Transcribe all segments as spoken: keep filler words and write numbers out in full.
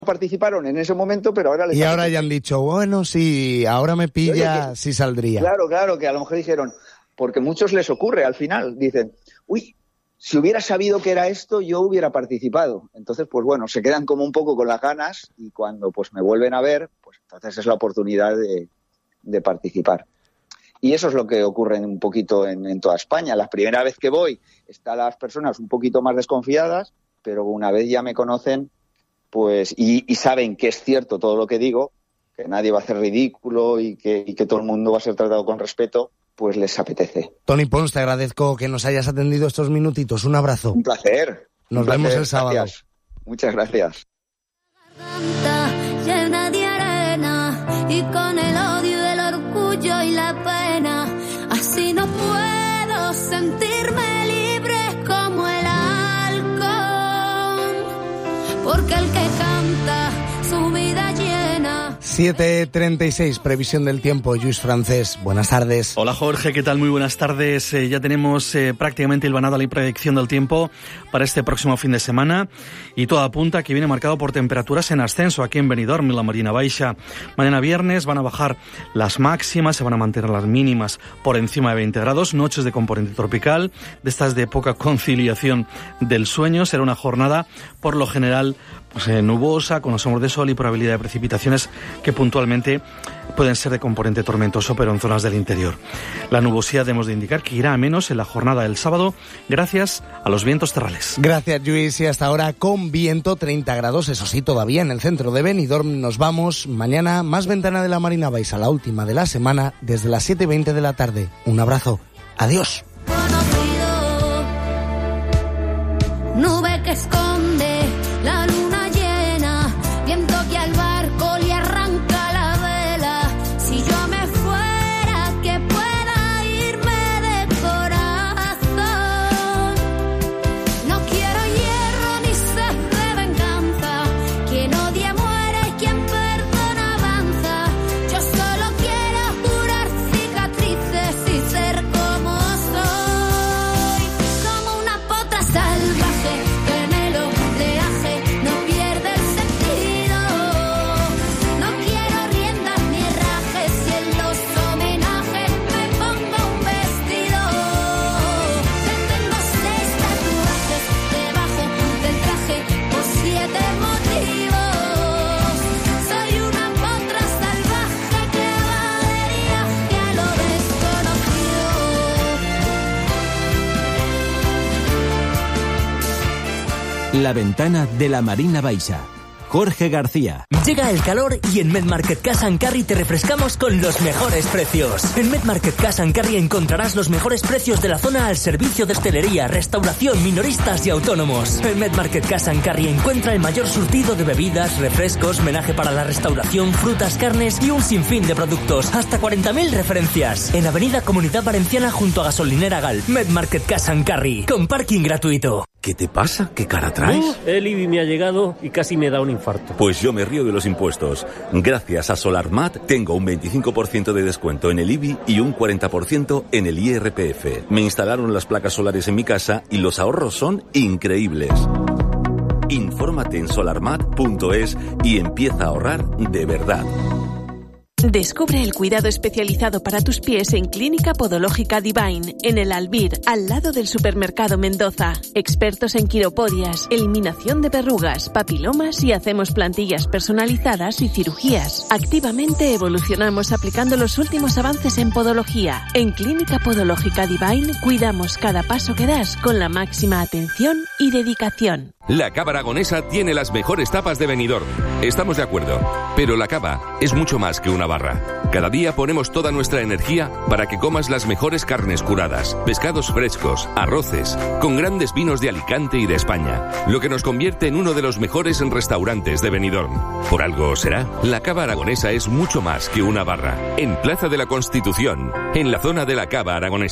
participaron en ese momento, pero ahora les y ahora ya han dicho, bueno, sí, ahora me pilla, Oye, sí saldría. Claro, claro, que a lo mejor dijeron, porque a muchos les ocurre al final, dicen, uy, si hubiera sabido que era esto, yo hubiera participado. Entonces, pues bueno, se quedan como un poco con las ganas y cuando pues me vuelven a ver, pues entonces es la oportunidad de, de participar. Y eso es lo que ocurre un poquito en, en toda España. La primera vez que voy, están las personas un poquito más desconfiadas, pero una vez ya me conocen, pues y, y saben que es cierto todo lo que digo, que nadie va a hacer ridículo y que, y que todo el mundo va a ser tratado con respeto, pues les apetece. Toni Pons, te agradezco que nos hayas atendido estos minutitos. Un abrazo. Un placer. Nos un placer. vemos el sábado. Gracias. Muchas gracias. Llena de arena y con el odio, el orgullo y la pena, así no puedo sentirme libre como el halcón, porque el que canta su vida llena. siete treinta y seis, previsión del tiempo. Lluís Francés, buenas tardes. Hola Jorge, ¿qué tal? Muy buenas tardes. Eh, ya tenemos eh, prácticamente hilvanada la predicción del tiempo para este próximo fin de semana y todo apunta que viene marcado por temperaturas en ascenso aquí en Benidorm, en la Marina Baixa. Mañana viernes van a bajar las máximas, se van a mantener las mínimas por encima de veinte grados, noches de componente tropical, de estas de poca conciliación del sueño. Será una jornada por lo general pues, eh, nubosa, con asombros de sol y probabilidad de precipitaciones que puntualmente pueden ser de componente tormentoso, pero en zonas del interior. La nubosidad debemos de indicar que irá a menos en la jornada del sábado gracias a los vientos terrales. Gracias, Lluís. Y hasta ahora con viento, treinta grados, eso sí, todavía en el centro de Benidorm. Nos vamos mañana, más ventana de la Marina Baixa, la última de la semana, desde las siete y veinte de la tarde. Un abrazo. Adiós. Nube que esconde la luna llena, viento que al barco le arranca la vela. Si yo me fuera, que pueda irme de corazón. No quiero hierro ni sed de venganza. Quien odia muere y quien perdona avanza. Yo solo quiero curar cicatrices y ser como soy, como una potra salvaje que en el oleaje no pierde el sentido. No quiero riendas ni herrajes y en los homenajes me pongo un vestido. Ya tengo seis tatuajes debajo del traje por siete motivos. Soy una potra salvaje que va de viaje a lo desconocido. La ventana de la Marina Baixa. Jorge García. Llega el calor y en MedMarket Cash and Carry te refrescamos con los mejores precios. En MedMarket Cash and Carry encontrarás los mejores precios de la zona al servicio de hostelería, restauración, minoristas y autónomos. En MedMarket Cash and Carry encuentra el mayor surtido de bebidas, refrescos, menaje para la restauración, frutas, carnes y un sinfín de productos. Hasta cuarenta mil referencias. En Avenida Comunidad Valenciana junto a Gasolinera Gal. MedMarket Cash and Carry. Con parking gratuito. ¿Qué te pasa? ¿Qué cara traes? Uh, el I B I me ha llegado y casi me da un infarto. Pues yo me río de los impuestos. Gracias a SolarMat tengo un veinticinco por ciento de descuento en el I B I y un cuarenta por ciento en el I R P F. Me instalaron las placas solares en mi casa y los ahorros son increíbles. Infórmate en solarmat punto es y empieza a ahorrar de verdad. Descubre el cuidado especializado para tus pies en Clínica Podológica Divine, en el Albir, al lado del Supermercado Mendoza. Expertos en quiropodias, eliminación de verrugas, papilomas y hacemos plantillas personalizadas y cirugías. Activamente evolucionamos aplicando los últimos avances en podología. En Clínica Podológica Divine cuidamos cada paso que das con la máxima atención y dedicación. La Cava Aragonesa tiene las mejores tapas de Benidorm. Estamos de acuerdo, pero la cava es mucho más que una barra. Cada día ponemos toda nuestra energía para que comas las mejores carnes curadas, pescados frescos, arroces, con grandes vinos de Alicante y de España, lo que nos convierte en uno de los mejores restaurantes de Benidorm. Por algo será, la Cava Aragonesa es mucho más que una barra. En Plaza de la Constitución, en la zona de la Cava Aragonesa.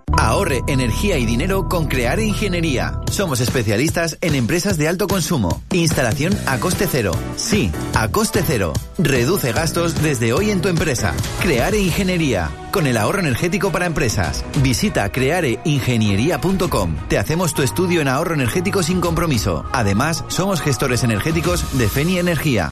Ahorre energía y dinero con Creare Ingeniería. Somos especialistas en empresas de alto consumo. Instalación a coste cero. Sí, a coste cero. Reduce gastos desde hoy en tu empresa. Creare Ingeniería. Con el ahorro energético para empresas. Visita creare ingeniería punto com. Te hacemos tu estudio en ahorro energético sin compromiso. Además, somos gestores energéticos de Feni Energía.